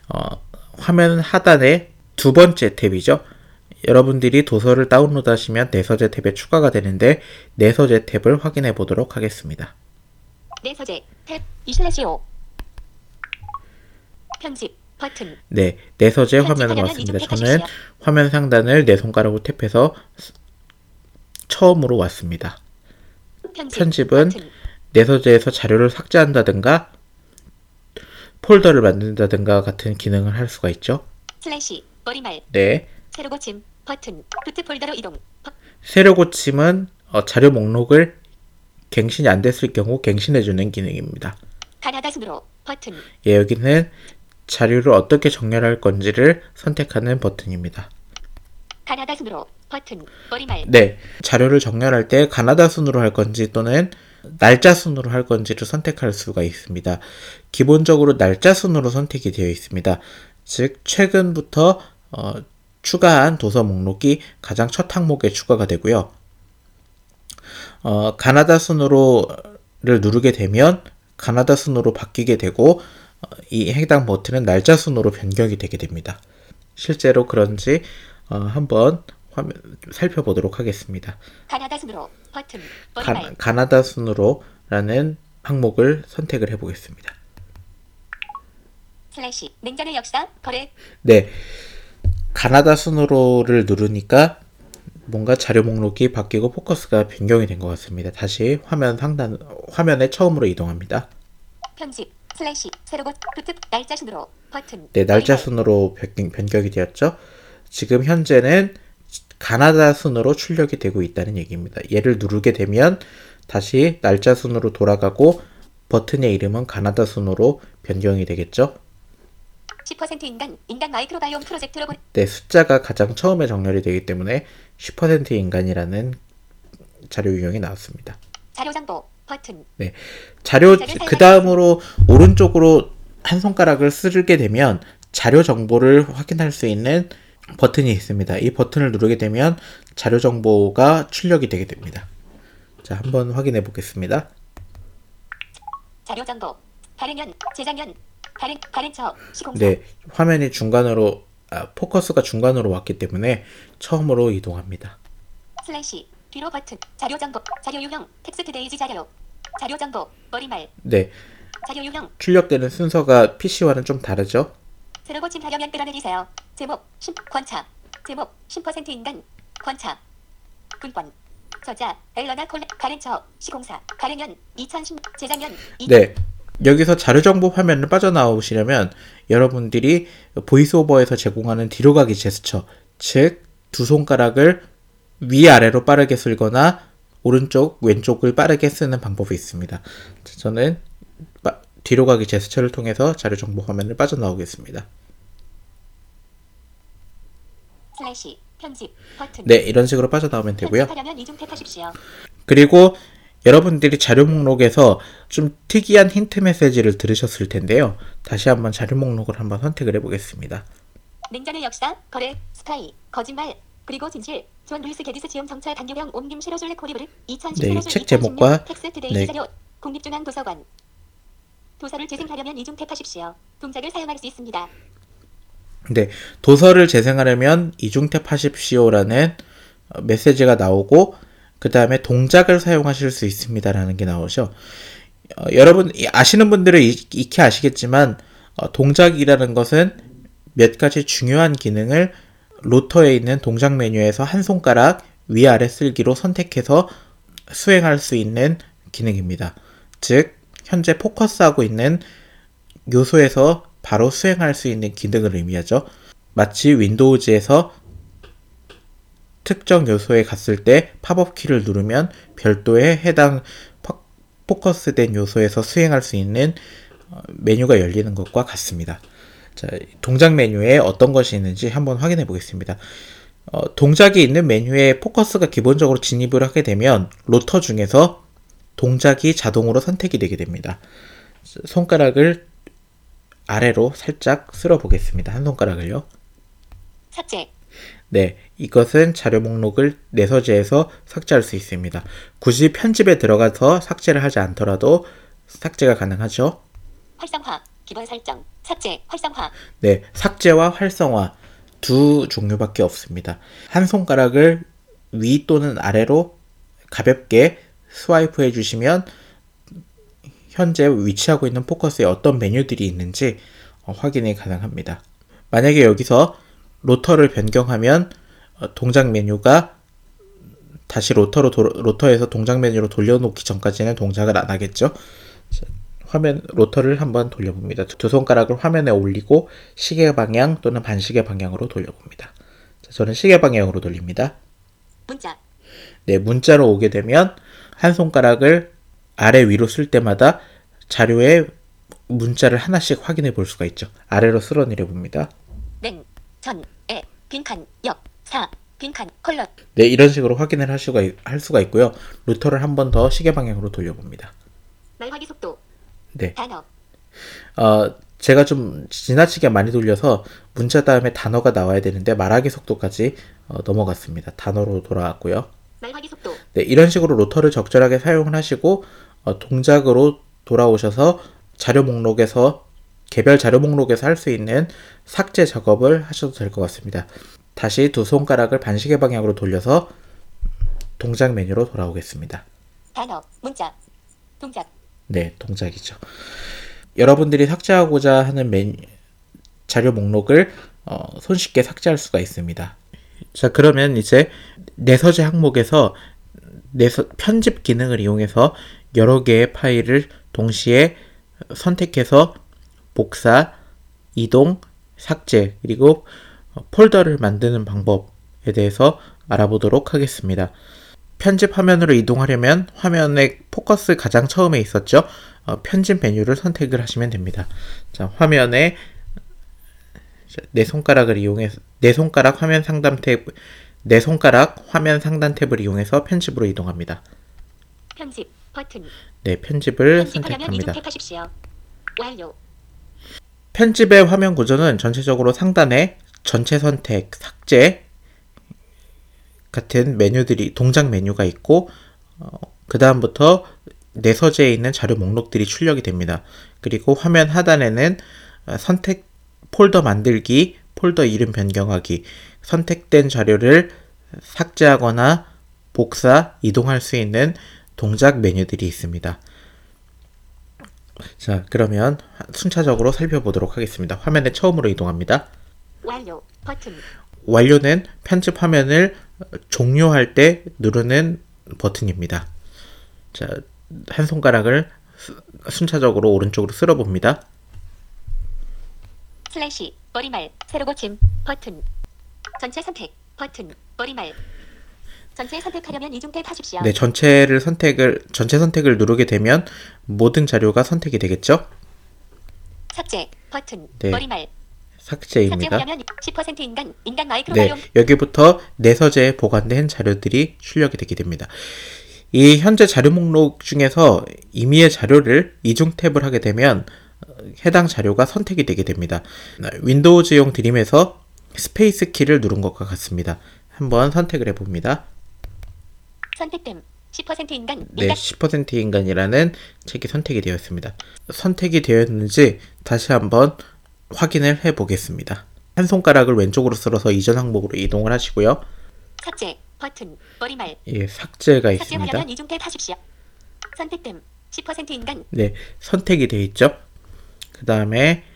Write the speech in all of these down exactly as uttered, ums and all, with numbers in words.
어, 화면 하단에 두 번째 탭이죠. 여러분들이 도서를 다운로드 하시면 내서재 탭에 추가가 되는데 내서재 탭을 확인해 보도록 하겠습니다. 내서재 탭 이 슬래시 오 편집 버튼. 네, 내서재 화면으로 편집하려면 왔습니다. 이중 저는 탭하십시오. 화면 상단을 네 손가락으로 탭해서 처음으로 왔습니다. 편집 편집은 버튼. 내서재에서 자료를 삭제한다든가 폴더를 만든다든가 같은 기능을 할 수가 있죠. 슬래시 머리말. 네, 새로 고침 버튼. 루트 폴더로 이동. 버- 새로 고침은 어, 자료 목록을 갱신이 안 됐을 경우 갱신해주는 기능입니다. 가나다 순으로 버튼. 예, 여기는 자료를 어떻게 정렬할 건지를 선택하는 버튼입니다. 가나다 순으로 버튼. 머리말. 네, 자료를 정렬할 때 가나다 순으로 할 건지 또는 날짜 순으로 할 건지를 선택할 수가 있습니다. 기본적으로 날짜 순으로 선택이 되어 있습니다. 즉 최근부터 어, 추가한 도서 목록이 가장 첫 항목에 추가가 되고요. 어, 가나다 순으로를 누르게 되면 가나다 순으로 바뀌게 되고 어, 이 해당 버튼은 날짜 순으로 변경이 되게 됩니다. 실제로 그런지 어, 한번 화면 살펴보도록 하겠습니다. 가나다 순으로 버튼. 가, 머리말. 가나다 순으로라는 항목을 선택을 해보겠습니다. 슬래시 냉장의 역사 거래. 네, 가나다 순으로를 누르니까 뭔가 자료 목록이 바뀌고 포커스가 변경이 된 것 같습니다. 다시 화면 상단 화면에 처음으로 이동합니다. 편집 슬래시 새로 고 루트 날짜 순으로 버튼. 네, 날짜 머리말. 순으로 변경, 변경이 되었죠. 지금 현재는 가나다 순으로 출력이 되고 있다는 얘기입니다. 얘를 누르게 되면 다시 날짜 순으로 돌아가고 버튼의 이름은 가나다 순으로 변경이 되겠죠. 십 퍼센트 인간 인간 마이크로바이옴 프로젝트로 보. 네, 숫자가 가장 처음에 정렬이 되기 때문에 십 퍼센트 인간이라는 자료 유형이 나왔습니다. 자료 정보 버튼. 네, 자료 그 다음으로 오른쪽으로 한 손가락을 쓰게 되면 자료 정보를 확인할 수 있는 버튼이 있습니다. 이 버튼을 누르게 되면 자료 정보가 출력이 되게 됩니다. 자, 한번 확인해 보겠습니다. 자료 정보 발행연 재작년 발행 발행처 시공사. 네, 화면이 중간으로 아, 포커스가 중간으로 왔기 때문에 처음으로 이동합니다. 슬래시 뒤로 버튼. 자료 정보 자료 유형 텍스트 데이지 자료. 자료 정보 머리말. 네, 자료 유형 출력되는 순서가 피씨와는 좀 다르죠. 새로 고침 하려면 끌어내리세요. 제목 십 관차. 제목 십 퍼센트 인간 관차. 군권 저자 엘러나 콜레 가렌처 시공사 가렌년 이천십 재작년 이. 네, 여기서 자료 정보 화면을 빠져나오시려면 여러분들이 보이스오버에서 제공하는 뒤로 가기 제스처, 즉 두 손가락을 위아래로 빠르게 쓸거나 오른쪽 왼쪽을 빠르게 쓰는 방법이 있습니다. 저는 빠, 뒤로 가기 제스처를 통해서 자료 정보 화면을 빠져나오겠습니다. 슬래시 편집 버튼. 네, 이런 식으로 빠져나오면 되고요. 편집하려면 이중 탭하십시오. 그리고 여러분들이 자료 목록에서 좀 특이한 힌트 메시지를 들으셨을 텐데요. 다시 한번 자료 목록을 한번 선택을 해보겠습니다. 냉전의 역사 거래 스파이 거짓말 그리고 진실 존 루이스 게디스 지음 정찰 강규명 옮김 쉐로줄레 코리브르 이천십 네, 쉐로줄 책 제목과 텍스트 데이지 네. 자료 국립중앙도서관. 도서를 재생하려면 이중 탭하십시오. 동작을 사용할 수 있습니다. 네, 도서를 재생하려면 이중탭 하십시오라는 메시지가 나오고 그 다음에 동작을 사용하실 수 있습니다라는 게 나오죠. 어, 여러분 아시는 분들은 익히 아시겠지만 어, 동작이라는 것은 몇 가지 중요한 기능을 로터에 있는 동작 메뉴에서 한 손가락 위아래 쓸기로 선택해서 수행할 수 있는 기능입니다. 즉 현재 포커스하고 있는 요소에서 바로 수행할 수 있는 기능을 의미하죠. 마치 윈도우즈에서 특정 요소에 갔을 때 팝업 키를 누르면 별도의 해당 포커스된 요소에서 수행할 수 있는 메뉴가 열리는 것과 같습니다. 자, 동작 메뉴에 어떤 것이 있는지 한번 확인해 보겠습니다. 어, 동작이 있는 메뉴에 포커스가 기본적으로 진입을 하게 되면 로터 중에서 동작이 자동으로 선택이 되게 됩니다. 손가락을 아래로 살짝 쓸어 보겠습니다. 한 손가락을요. 삭제. 네, 이것은 자료 목록을 내서재에서 삭제할 수 있습니다. 굳이 편집에 들어가서 삭제를 하지 않더라도 삭제가 가능하죠. 활성화 기본 설정, 삭제, 활성화. 네, 삭제와 활성화 두 종류밖에 없습니다. 한 손가락을 위 또는 아래로 가볍게 스와이프 해주시면 현재 위치하고 있는 포커스에 어떤 메뉴들이 있는지 어, 확인이 가능합니다. 만약에 여기서 로터를 변경하면 어, 동작 메뉴가 다시 로터로 도, 로터에서 동작 메뉴로 돌려놓기 전까지는 동작을 안 하겠죠. 자, 화면 로터를 한번 돌려봅니다. 두 손가락을 화면에 올리고 시계 방향 또는 반시계 방향으로 돌려봅니다. 자, 저는 시계 방향으로 돌립니다. 문자. 네, 문자로 오게 되면 한 손가락을 아래 위로 쓸 때마다 자료에 문자를 하나씩 확인해 볼 수가 있죠. 아래로 쓸어내려 봅니다. 냉, 전, 에, 빈칸, 역, 사, 빈칸, 컬러. 네, 이런 식으로 확인을 할 수가, 할 수가 있고요. 루터를 한 번 더 시계 방향으로 돌려봅니다. 말하기 속도. 네. 단어. 어, 제가 좀 지나치게 많이 돌려서 문자 다음에 단어가 나와야 되는데 말하기 속도까지 어, 넘어갔습니다. 단어로 돌아왔고요. 말하기 속도. 네, 이런 식으로 로터를 적절하게 사용을 하시고 어, 동작으로 돌아오셔서 자료 목록에서 개별 자료 목록에서 할 수 있는 삭제 작업을 하셔도 될 것 같습니다. 다시 두 손가락을 반시계 방향으로 돌려서 동작 메뉴로 돌아오겠습니다. 단어, 문자, 동작. 네, 동작이죠. 여러분들이 삭제하고자 하는 메뉴, 자료 목록을 어, 손쉽게 삭제할 수가 있습니다. 자, 그러면 이제 내서재 항목에서 내서, 편집 기능을 이용해서 여러 개의 파일을 동시에 선택해서 복사, 이동, 삭제, 그리고 폴더를 만드는 방법에 대해서 알아보도록 하겠습니다. 편집 화면으로 이동하려면 화면의 포커스 가장 처음에 있었죠? 어, 편집 메뉴를 선택을 하시면 됩니다. 자, 화면에 내 손가락을 이용해서 내 손가락 화면 상단 탭 내 손가락 화면 상단 탭을 이용해서 편집으로 이동합니다. 편집 버튼. 네, 편집을 편집하려면 선택합니다. 이중 탭하십시오. 완료. 편집의 화면 구조는 전체적으로 상단에 전체 선택, 삭제 같은 메뉴들이 동작 메뉴가 있고 어, 그 다음부터 내서재에 있는 자료 목록들이 출력이 됩니다. 그리고 화면 하단에는 선택 폴더 만들기, 폴더 이름 변경하기, 선택된 자료를 삭제하거나 복사, 이동할 수 있는 동작 메뉴들이 있습니다. 자, 그러면 순차적으로 살펴보도록 하겠습니다. 화면에 처음으로 이동합니다. 완료 버튼. 완료는 편집 화면을 종료할 때 누르는 버튼입니다. 자, 한 손가락을 순차적으로 오른쪽으로 쓸어봅니다. 슬래시 머리말 세로 고침 버튼. 전체 선택 버튼. 머리말. 전체 선택하려면 이중 탭하십시오. 네, 전체를 선택을 전체 선택을 누르게 되면 모든 자료가 선택이 되겠죠? 삭제 버튼. 네. 머리말. 삭제입니다. 삭제하려면 십 퍼센트 인간 인간 마이크로 네, 바이옴. 여기부터 내서재에 보관된 자료들이 출력이 되게 됩니다. 이 현재 자료 목록 중에서 임의의 자료를 이중 탭을 하게 되면 해당 자료가 선택이 되게 됩니다. 윈도우즈용 드림에서 스페이스 키를 누른 것과 같습니다. 한번 선택을 해봅니다. 선택됨. 십 퍼센트 인간 네, 인간. 십 퍼센트 인간이라는 책이 선택이 되어 있습니다. 선택이 되었는지 다시 한번 확인을 해보겠습니다. 한 손가락을 왼쪽으로 쓸어서 이전 항목으로 이동을 하시고요. 삭제 버튼. 머리말. 예, 삭제가 있습니다. 삭제하려면 이중 탭하십시오. 선택됨. 십 퍼센트 인간. 네, 선택이 되어 있죠. 그 다음에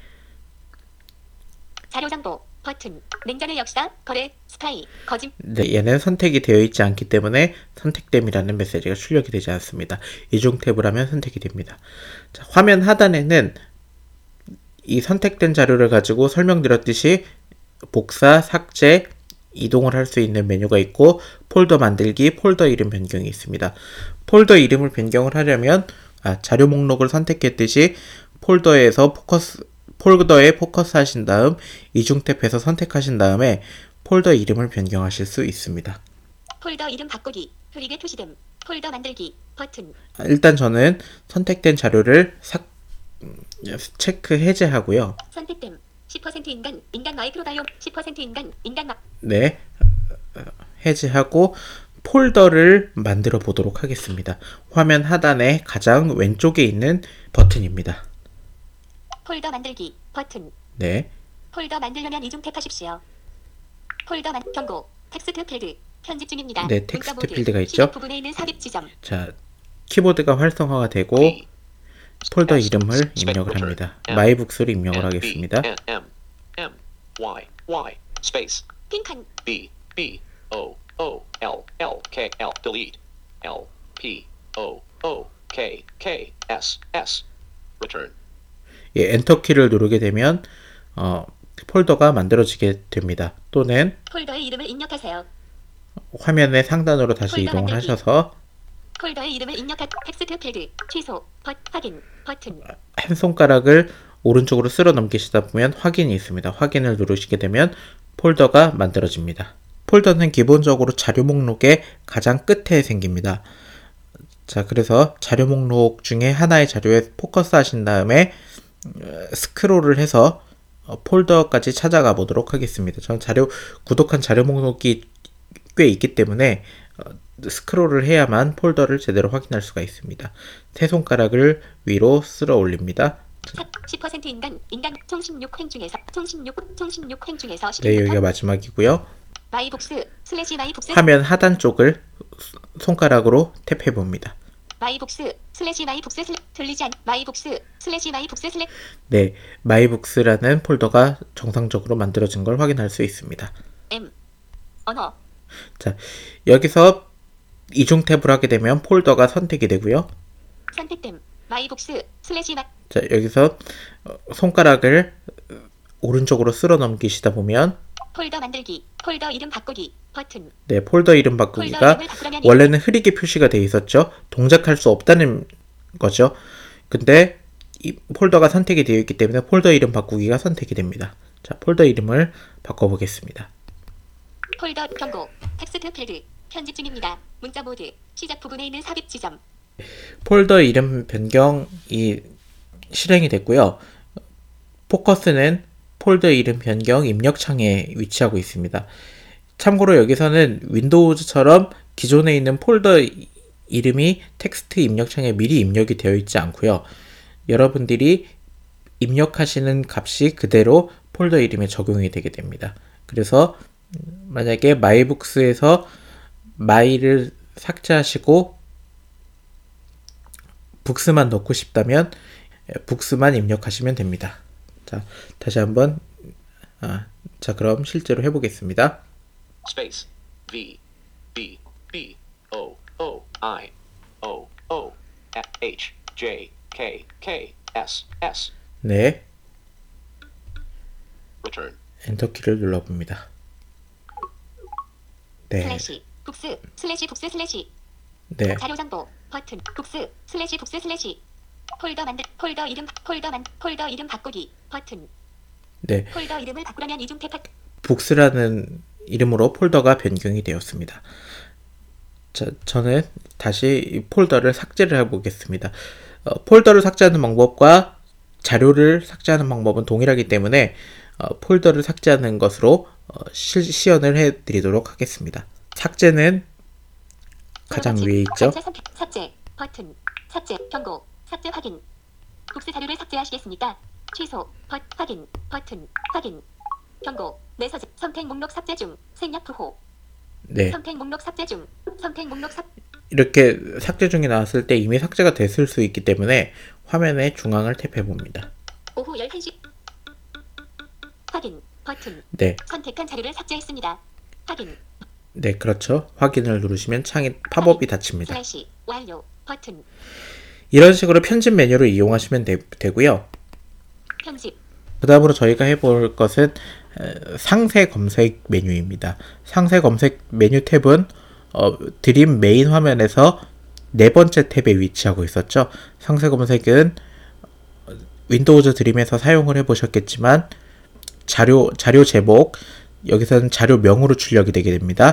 자료 정보 버튼. 냉전의 역사 거래 스파이 거짓. 네, 얘는 선택이 되어 있지 않기 때문에 선택됨이라는 메시지가 출력이 되지 않습니다. 이중 탭을 하면 선택이 됩니다. 자, 화면 하단에는 이 선택된 자료를 가지고 설명드렸듯이 복사, 삭제, 이동을 할 수 있는 메뉴가 있고 폴더 만들기, 폴더 이름 변경이 있습니다. 폴더 이름을 변경을 하려면 아, 자료 목록을 선택했듯이 폴더에서 포커스 폴더에 포커스 하신 다음 이중 탭에서 선택하신 다음에 폴더 이름을 변경하실 수 있습니다. 폴더 이름 바꾸기. 흐리게 표시됨. 폴더 만들기 버튼. 일단 저는 선택된 자료를 삭 체크 해제하고요. 선택됨. 십 퍼센트 인간 인간 마이크로바이옴. 십 퍼센트 인간 인간 마. 네, 해제하고 폴더를 만들어 보도록 하겠습니다. 화면 하단에 가장 왼쪽에 있는 버튼입니다. 폴더 만들기 버튼. 네. 폴더 만들려면 이중 탭하십시오. 폴더 만 경고. 텍스트 필드. 편집 중입니다. 네, 문자 텍스트 모드. 필드가 있죠? 시작 부분에 있는 삽입 지점. 자, 키보드가 활성화가 되고 B, 폴더 S, 이름을 스펙 입력을 return, 합니다. M, 마이북스를 입력을 N, 하겠습니다. B, N, M, M, Y, Y, space, 빈칸. B, B, O, O, L, L, K, L, delete, L, P, O, O, K, K, S, S, return. 예, 엔터 키를 누르게 되면 어, 폴더가 만들어지게 됩니다. 또는 폴더의 이름을 입력하세요. 화면의 상단으로 다시 폴더 이동을 만들기. 하셔서 폴더의 이름을 입력하 텍스트 필드. 취소. 버 확인. 버튼. 한 손가락을 오른쪽으로 쓸어 넘기시다 보면 확인이 있습니다. 확인을 누르시게 되면 폴더가 만들어집니다. 폴더는 기본적으로 자료 목록의 가장 끝에 생깁니다. 자, 그래서 자료 목록 중에 하나의 자료에 포커스 하신 다음에 어, 스크롤을 해서 어, 폴더까지 찾아가 보도록 하겠습니다. 저는 자료, 구독한 자료 목록이 꽤 있기 때문에 어, 스크롤을 해야만 폴더를 제대로 확인할 수가 있습니다. 세 손가락을 위로 쓸어 올립니다. 십 퍼센트 인간 인간 총 십육 행 중에서 총 십육 총 십육 행 중에서 네, 여기가 십육 마지막이고요. 마이북스 슬래시 마이북스 화면 하단 쪽을 손가락으로 탭해 봅니다. 마이북스 슬래시 마이북스 슬 들리지 않 마이북스 슬래시 마이북스 슬래 네, 마이북스라는 폴더가 정상적으로 만들어진 걸 확인할 수 있습니다. M 언어 자, 여기서 이중 탭을 하게 되면 폴더가 선택이 되고요. 선택됨 마이북스 슬래시 마 자, 여기서 어, 손가락을 오른쪽으로 쓸어 넘기시다 보면 폴더 만들기 폴더 이름 바꾸기 버튼 네, 폴더 이름 폴더 바꾸기가 이름을 바꾸려면 원래는 흐리게 표시가 되어 있었죠. 동작할 수 없다는 거죠. 근데 이 폴더가 선택이 되어 있기 때문에 폴더 이름 바꾸기가 선택이 됩니다. 자, 폴더 이름을 바꿔보겠습니다. 폴더 경고 텍스트 필드 편집 중입니다. 문자 모드 시작 부분에 있는 삽입 지점 폴더 이름 변경이 실행이 됐고요. 포커스는 폴더 이름 변경 입력창에 위치하고 있습니다. 참고로 여기서는 윈도우즈처럼 기존에 있는 폴더 이름이 텍스트 입력창에 미리 입력이 되어 있지 않고요. 여러분들이 입력하시는 값이 그대로 폴더 이름에 적용이 되게 됩니다. 그래서 만약에 마이북스에서 마이를 삭제하시고 북스만 넣고 싶다면 북스만 입력하시면 됩니다. 자, 다시 한번 아, 자, 그럼 실제로 해보겠습니다. Space, V, B, B, O, O, I, O, O, H, J, K, K, S, S, 네, return. 엔터키를 눌러봅니다. 네, 슬래시 북스 슬래시 북스 슬래시 네, 자료 정보 버튼 북스 슬래시 북스 슬래시 폴더 만들 폴더 이름 폴더 만 폴더 이름 바꾸기 버튼 네. 폴더 이름을 바꾸려면 이중 탭 북스라는 이름으로 폴더가 변경이 되었습니다. 자, 저는 다시 이 폴더를 삭제를 해보겠습니다. 어, 폴더를 삭제하는 방법과 자료를 삭제하는 방법은 동일하기 때문에 어, 폴더를 삭제하는 것으로 어, 시, 시연을 해드리도록 하겠습니다. 삭제는 가장 위에 있죠. 삭제 선택 삭제 버튼 삭제 경고 삭제 확인 북스 자료를 삭제하시겠습니까? 취소 버 확인 버튼 확인 경고 메시지 선택 목록 삭제 중 생략 부호 네, 선택 목록 삭제 중 선택 목록 삭 이렇게 삭제 중이 나왔을 때 이미 삭제가 됐을 수 있기 때문에 화면의 중앙을 탭해 봅니다. 오후 열한 시 확인 버튼 네, 선택한 자료를 삭제했습니다. 확인 네, 그렇죠. 확인을 누르시면 창이 팝업이 닫힙니다. 슬래시 완료 버튼 이런 식으로 편집 메뉴를 이용하시면 되, 되고요. 편집 그 다음으로 저희가 해볼 것은 어, 상세 검색 메뉴입니다. 상세 검색 메뉴 탭은 어, 드림 메인 화면에서 네 번째 탭에 위치하고 있었죠. 상세 검색은 윈도우즈 드림에서 사용을 해보셨겠지만 자료, 자료 제목, 여기서는 자료명으로 출력이 되게 됩니다.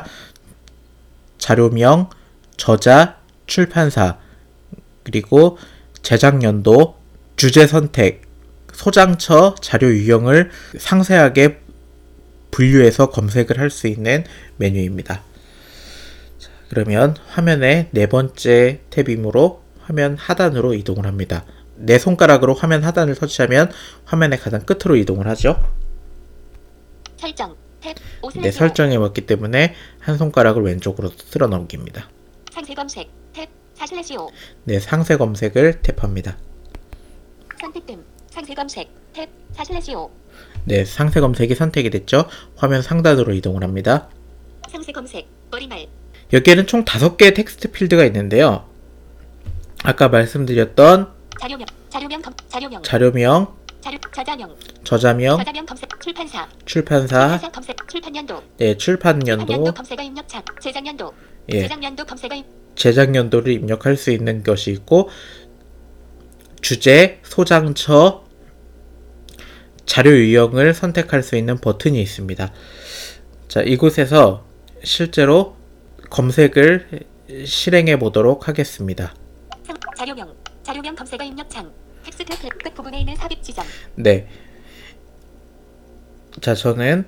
자료명, 저자, 출판사, 그리고 제작 연도, 주제 선택, 소장처, 자료 유형을 상세하게 분류해서 검색을 할 수 있는 메뉴입니다. 자, 그러면 화면의 네 번째 탭이므로 화면 하단으로 이동을 합니다. 내 손가락으로 화면 하단을 터치하면 화면의 가장 끝으로 이동을 하죠. 설정 탭 오슬레이어 네, 설정해 왔기 때문에 한 손가락을 왼쪽으로 쓸어 넘깁니다. 상세 검색 탭 사 슬래시 오 네, 상세 검색을 탭합니다. 선택됨 상세 검색 탭 사 슬래시 오 네, 상세 검색이 선택이 됐죠. 화면 상단으로 이동을 합니다. 상세 검색 머리말 여기에는 총 다섯 개의 텍스트 필드가 있는데요. 아까 말씀드렸던 자료명 자료명 검 자료명 자료명, 자료 저자명 저자명, 저자명 검색 출판사 출판사, 출판사 검색 출판연도 네, 출판연도, 출판연도 검색어 입력창 제작연도 예, 제작연도 검색어 입 제작연도를 입력할 수 있는 것이 있고, 주제, 소장처, 자료 유형을 선택할 수 있는 버튼이 있습니다. 자, 이곳에서 실제로 검색을 실행해 보도록 하겠습니다. 상, 자료명 자료명 검색어 입력창 텍스트 끝, 끝 부분에 있는 삽입 지점 네. 자, 저는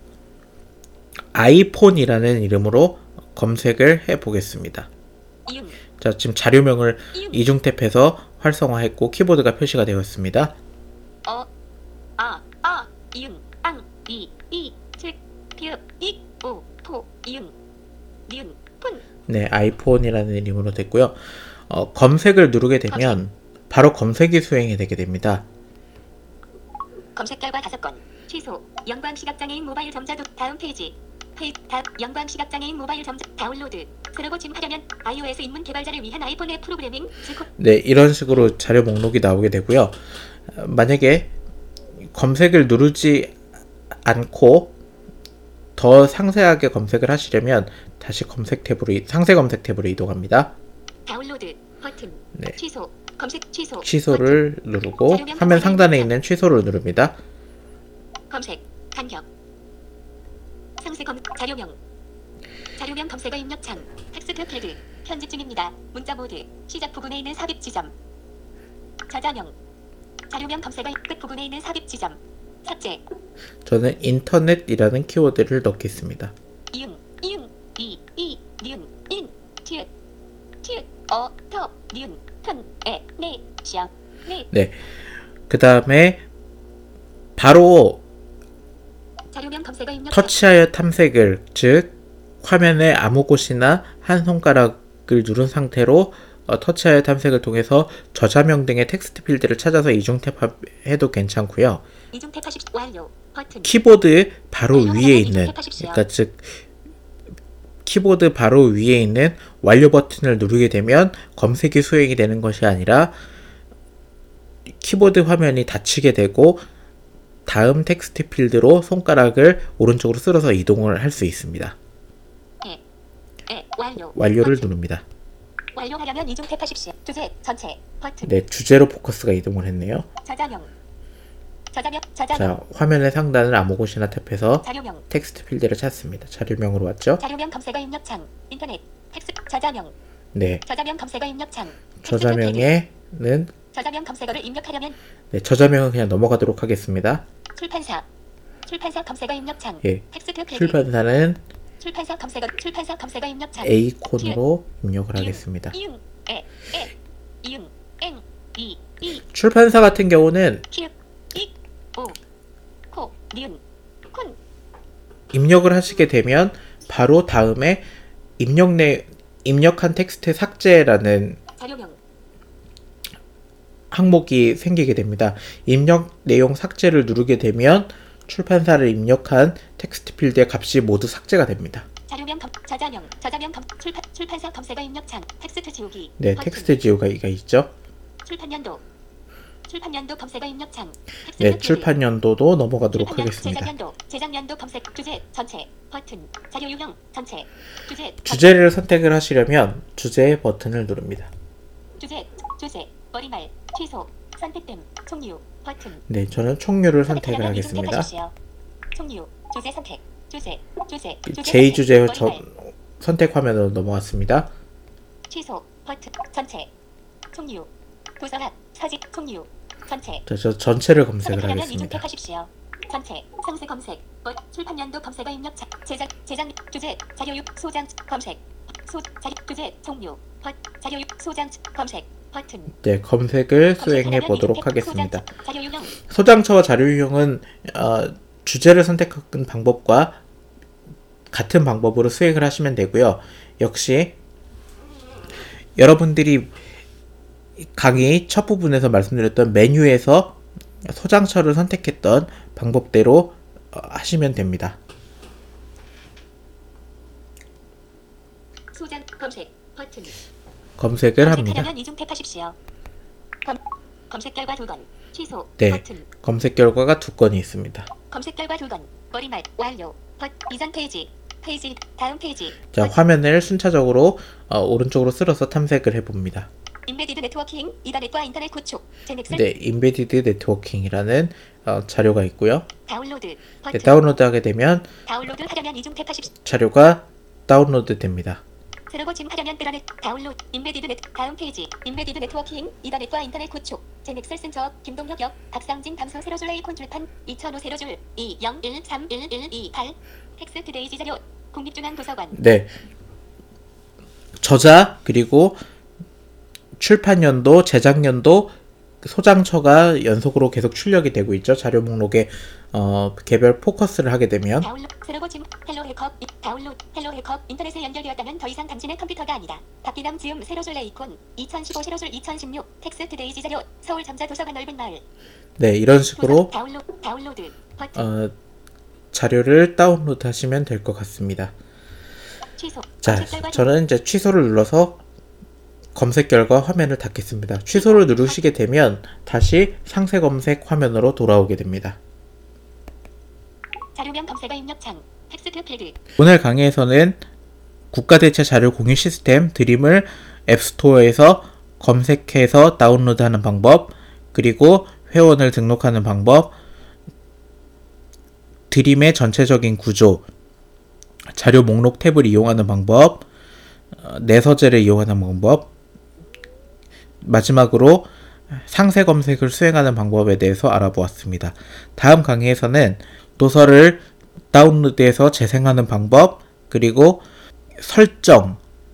아이폰이라는 이름으로 검색을 해 보겠습니다. 이응 자, 지금 자료명을 이응 이중 탭해서 활성화했고 키보드가 표시가 되었습니다. 어, 아, 아, 이응, 앙, 이, 이, 칠, 피읍, 이, 오, 포, 이응, 니은, 푼. 네, 아이폰이라는 이름으로 됐고요. 어, 검색을 누르게 되면 바로 검색이 수행이 되게 됩니다. 검색 결과 다섯 건. 취소. 영광 시각장애인 모바일 점자도 다음 페이지. 페이 다 영광 시각장애인 모바일 점자 다운로드. 새로 고침하려면 iOS 입문 개발자를 위한 아이폰 앱 프로그래밍 슬코 네, 이런 식으로 자료 목록이 나오게 되고요. 어, 만약에 검색을 누르지 않고 더 상세하게 검색을 하시려면 다시 검색 탭으로 이- 상세 검색 탭으로 이동합니다. 다운로드 버튼. 네. 취소. 검색 취소. 취소를 누르고 화면 상단에 있는 취소를 누릅니다. 버튼. 검색 간격. 상세 검 자료명. 자료명 검색어 입력창. 텍스트 필드. 편집 중입니다. 문자 모드. 시작 부분에 있는 삽입 지점. 저자명. 자료명 검색어 끝 부분에 있는 삽입 지점. 삭제. 저는 인터넷이라는 키워드를 넣겠습니다. 이응, 이응, 이, 이, 니은, 인, 티읕, 티읕, 어, 터, 니은, 튼, 에, 네, 시앙, 네. 네. 그 다음에 바로 자료명 검색어 입력. 터치하여 탐색을, 즉 화면의 아무 곳이나 한 손가락을 누른 상태로 어, 터치하여 탐색을 통해서 저자명 등의 텍스트 필드를 찾아서 이중 탭해도 괜찮고요. 이중 탭하십 완료 버튼. 키보드 바로 완료 위에 하려면 있는, 이중 탭하십시오. 그러니까 즉 키보드 바로 위에 있는 완료 버튼을 누르게 되면 검색이 수행이 되는 것이 아니라 키보드 화면이 닫히게 되고 다음 텍스트 필드로 손가락을 오른쪽으로 쓸어서 이동을 할 수 있습니다. 에, 에, 완료. 완료를 버튼. 누릅니다. 완료하려면 이중 탭하십시오. 주제 전체 버튼. 네, 주제로 포커스가 이동을 했네요. 저자명. 저자명, 저자명. 자, 화면의 상단을 아무 곳이나 탭해서 자료명. 텍스트 필드를 찾습니다. 자료명으로 왔죠? 자료명 검색어 입력창. 인터넷. 텍스트 저자명. 네, 저자명 검색어 입력창. 텍스트 필드. 저자명에는 저자명 검색어를 입력하려면 네, 저자명은 그냥 넘어가도록 하겠습니다. 출판사. 출판사 검색어 입력창. 예, 텍스트 필드. 출판사는 출판사 검색어 출판사 검색어 입력창. A콘으로 입력을 하겠습니다. 이응, 에, 에, 이응, 엥, 이, 이, 출판사 같은 경우는 키읔, 이, 오, 코, 니은, 콘. 입력을 하시게 되면 바로 다음에 입력 내 입력한 텍스트 삭제라는 자료명. 항목이 생기게 됩니다. 입력 내용 삭제를 누르게 되면 출판사를 입력한 텍스트 필드의 값이 모두 삭제가 됩니다. 자료명 검 저자명 저자명 검 출판 출판사 검색어 입력창. 텍스트 지우기. 네, 버튼. 텍스트 지우기가 있죠. 출판연도. 출판연도 검색어 입력창. 텍스트 네, 필드. 출판 연도도 넘어가도록 출판연, 하겠습니다. 제작연도. 제작연도 검색 주제 전체 버튼. 자료 유형 전체. 주제 주제를 선택을 하시려면 주제 버튼을 누릅니다. 주제 주제 머리말 취소 선택됨 종류 버튼. 네, 저는 총류를 선택을 선택하려면 이중 하겠습니다. 탭하십시오. 종류 주제 선택 주제 주제 주제 제이 선택, 주제 머리말. 저, 선택 화면으로 넘어갔습니다. 취소 버튼 전체 종류 도서합 사진 종류 전체. 저, 저 전체를 검색을 선택하려면 이중 하겠습니다. 탭하십시오. 전체 상세 검색 뭐, 출판연도 검색어 입력창 제작 제작 주제 자료육 소장 검색 소 자료 주제 종류 버, 자료육 소장 검색 버튼. 네, 검색을 수행해 검색하면 보도록 이중탭 하겠습니다. 소장처, 자료 유형. 소장처와 자료 유형은 어, 주제를 선택하는 방법과 같은 방법으로 수행을 하시면 되고요. 역시 여러분들이 강의 첫 부분에서 말씀드렸던 메뉴에서 소장처를 선택했던 방법대로 어, 하시면 됩니다. 소장 검색 버튼. 검색을 합니다. 검색하려면 이중 탭하십시오. 검, 검색 결과 두 건. 취소 네, 버튼. 검색 결과가 두 건이 있습니다. 검색 결과 두 건. 머리말 완료. 버, 이전 페이지. 페이지 다음 페이지. 자, 화면을 순차적으로 어, 오른쪽으로 쓸어서 탐색을 해봅니다. 인베디드 네트워킹, 이더넷과 인터넷 구축, 제넥슨, 네, 인베디드 네트워킹이라는 어, 자료가 있고요. 다운로드 버튼. 네, 다운로드하게 되면 다운로드 하려면 이중 탭하십시오. 자료가 다운로드 됩니다. 새로 고침하려면 인터넷 다운로드 인베디드 네트 다음 페이지 인베디드 네트워킹 이더넷과 인터넷 구축 제넥셀 센터 김동혁 역 박상진 담수 세로줄레이 콘줄판 이천오 세로줄 이 영 일 삼 일 일 이 팔 텍스트 데이지 자료 국립중앙도서관 네, 저자 그리고 출판연도, 제작연도, 소장처가 연속으로 계속 출력이 되고 있죠. 자료 목록에 어, 개별 포커스를 하게 되면 다운로드 새로 고침 헬로 해컵 이- 다운로드 헬로 해컵 인터넷에 연결되었다면 더 이상 당신의 컴퓨터가 아니다. 박기남 지음 세로줄레 이콘 이천십오 세로줄 이천십육 텍스트 데이지 자료 서울 잠자도서관 넓은 마을 네, 이런 식으로 다운로드 다운로드 버튼 어, 자료를 다운로드 하시면 될 것 같습니다. 취소 자, 검색 결과 저는 이제 취소를 눌러서 검색 결과 화면을 닫겠습니다. 취소를 누르시게 되면 다시 상세 검색 화면으로 돌아오게 됩니다. 자료명 검색어 입력창 텍스트 필드 오늘 강의에서는 국가대체 자료 공유 시스템 드림을 앱스토어에서 검색해서 다운로드하는 방법, 그리고 회원을 등록하는 방법, 드림의 전체적인 구조, 자료 목록 탭을 이용하는 방법, 어, 내서재를 이용하는 방법, 마지막으로 상세 검색을 수행하는 방법에 대해서 알아보았습니다. 다음 강의에서는 도서를 다운로드해서 재생하는 방법, 그리고 설정,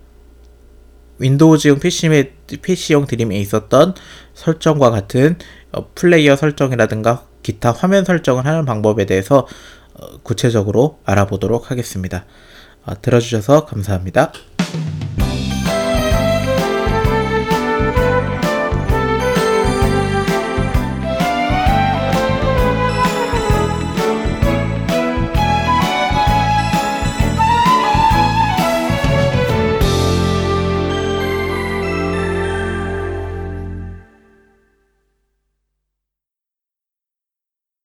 윈도우즈용 피씨에, 피씨용 드림에 있었던 설정과 같은 어, 플레이어 설정이라든가 기타 화면 설정을 하는 방법에 대해서 어, 구체적으로 알아보도록 하겠습니다. 어, 들어주셔서 감사합니다.